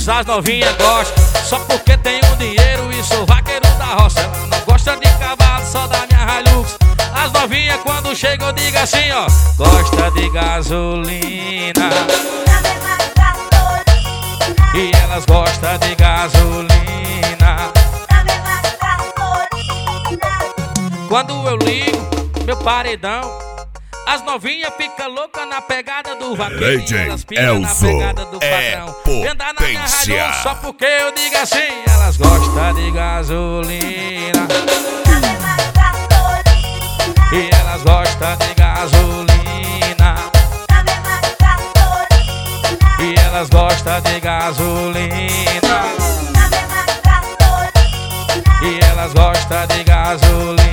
Hilux, as novinhas gostam. Só porque tenho dinheiro e sou vaqueiro da roça. Ela não gosta de cavalo, só da minha Hilux. As novinhas quando chegam eu digo assim, ó: gosta de gasolina. E elas gostam de gasolina. Quando eu ligo meu paredão, as novinhas ficam loucas na pegada do vaqueiro. Elas piram na pegada do patrão. Venda na minha Hilux só porque eu digo assim. Elas gostam de gasolina. E elas gostam de gasolina. E elas gostam de gasolina. E elas gostam de gasolina.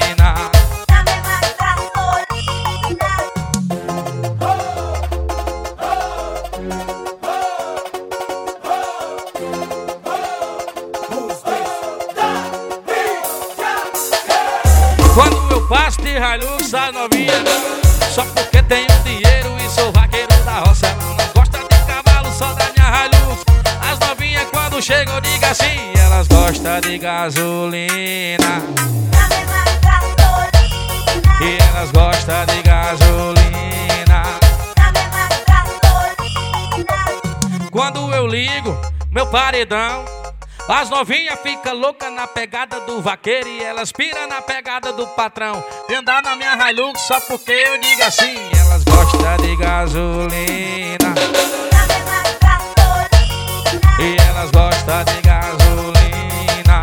Quando eu passo de Hilux, as novinhas só porque tenho dinheiro e sou vaqueiro da roça. Ela não gosta de cavalo, só da minha Hilux. As novinhas quando chegam eu digo assim. Elas gostam de gasolina. E elas gostam de gasolina. Quando eu ligo meu paredão, as novinhas ficam loucas na pegada do vaqueiro. E elas piram na pegada do patrão. Vem andar na minha Hilux só porque eu digo assim. Elas gostam de gasolina. E elas gostam de gasolina.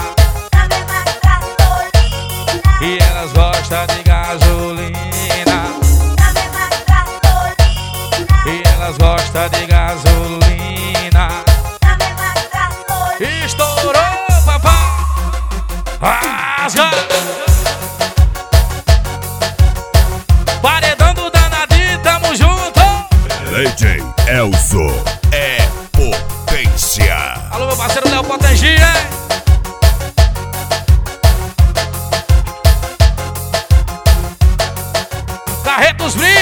E elas gostam de gasolina. E elas gostam de gasolina. Estourou, papai! Rasga! Paredão do danadinho, tamo junto! DJ Elzo é potência. Alô, meu parceiro Léo Potengia! Carretos Brinco!